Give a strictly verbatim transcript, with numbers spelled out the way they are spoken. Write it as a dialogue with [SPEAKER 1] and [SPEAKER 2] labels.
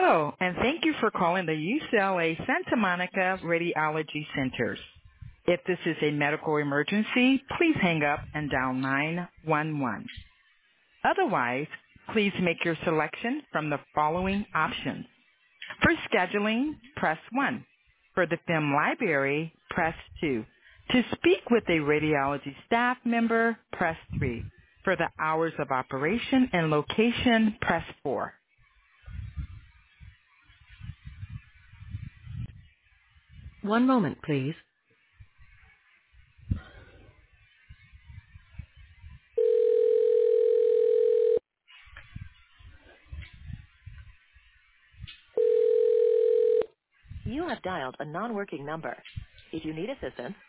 [SPEAKER 1] Hello, and thank you for calling the U C L A Santa Monica Radiology Centers. If this is a medical emergency, please hang up and dial nine one one. Otherwise, please make your selection from the following options. For scheduling, press one. For the film library, press two. To speak with a radiology staff member, press three. For the hours of operation and location, press four. One moment, please.
[SPEAKER 2] You have dialed a non-working number. If you need assistance,